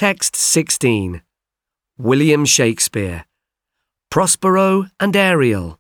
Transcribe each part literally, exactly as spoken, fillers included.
Text sixteen. William Shakespeare. Prospero and Ariel.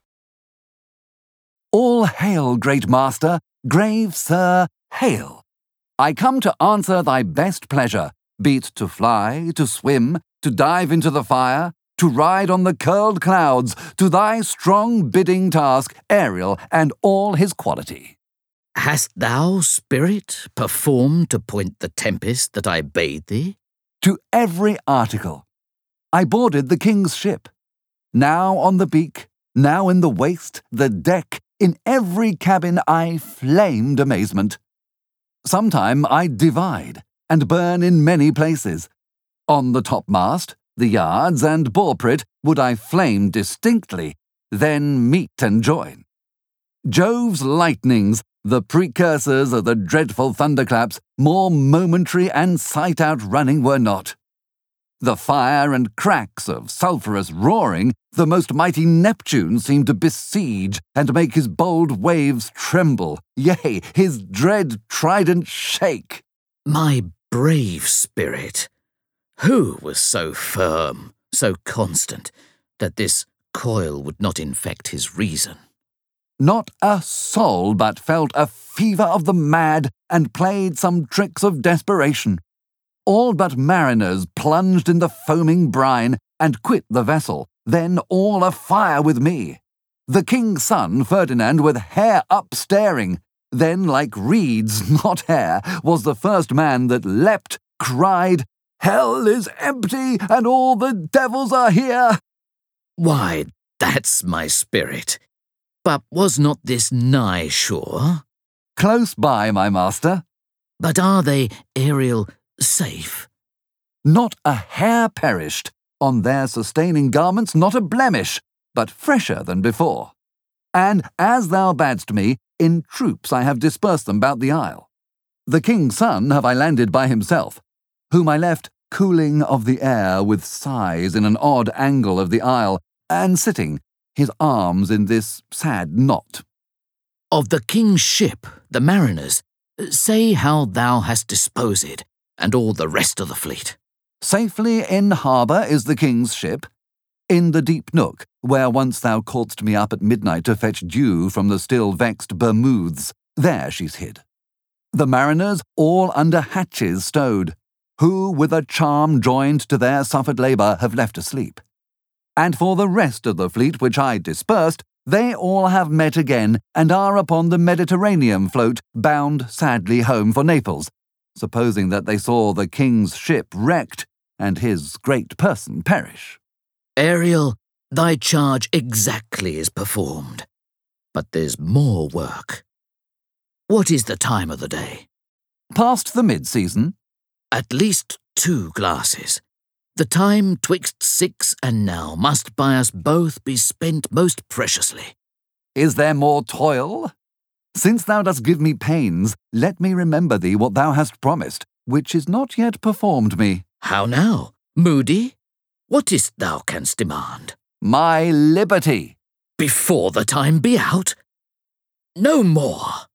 All hail, great master, grave sir, hail! I come to answer thy best pleasure, be't to fly, to swim, to dive into the fire, to ride on the curled clouds, to thy strong bidding task, Ariel and all his quality. Hast thou, spirit, performed to point the tempest that I bade thee? To every article. I boarded the king's ship. Now on the beak, now in the waist, the deck, in every cabin I flamed amazement. Sometime I divide, and burn in many places. On the topmast, the yards, and bowsprit would I flame distinctly, then meet and join. Jove's lightnings, the precursors of the dreadful thunderclaps, more momentary and sight-outrunning were not. The fire and cracks of sulphurous roaring, the most mighty Neptune seemed to besiege and make his bold waves tremble, yea, his dread trident shake. My brave spirit, who was so firm, so constant, that this coil would not infect his reason? Not a soul but felt a fever of the mad and played some tricks of desperation. All but mariners plunged in the foaming brine and quit the vessel, then all afire with me. The king's son, Ferdinand, with hair up staring, then like reeds, not hair, was the first man that leapt, cried, "Hell is empty, and all the devils are here!" Why, that's my spirit. But was not this nigh shore? Close by, my master. But are they, Ariel, safe? Not a hair perished. On their sustaining garments not a blemish, but fresher than before. And, as thou badst me, in troops I have dispersed them about the isle. The king's son have I landed by himself, whom I left cooling of the air with sighs in an odd angle of the isle, and sitting, his arms in this sad knot. Of the king's ship, the mariners, say how thou hast disposed, and all the rest of the fleet. Safely in harbour is the king's ship, in the deep nook, where once thou call'dst me up at midnight to fetch dew from the still vexed Bermuths, there she's hid. The mariners all under hatches stowed, who with a charm joined to their suffered labour have left asleep. And for the rest of the fleet which I dispersed, they all have met again, and are upon the Mediterranean float, bound sadly home for Naples, supposing that they saw the king's ship wrecked, and his great person perish. Ariel, thy charge exactly is performed, but there's more work. What is the time of the day? Past the mid-season. At least two glasses. The time twixt six and now must by us both be spent most preciously. Is there more toil? Since thou dost give me pains, let me remember thee what thou hast promised, which is not yet performed me. How now, moody? What is't thou canst demand? My liberty. Before the time be out? No more.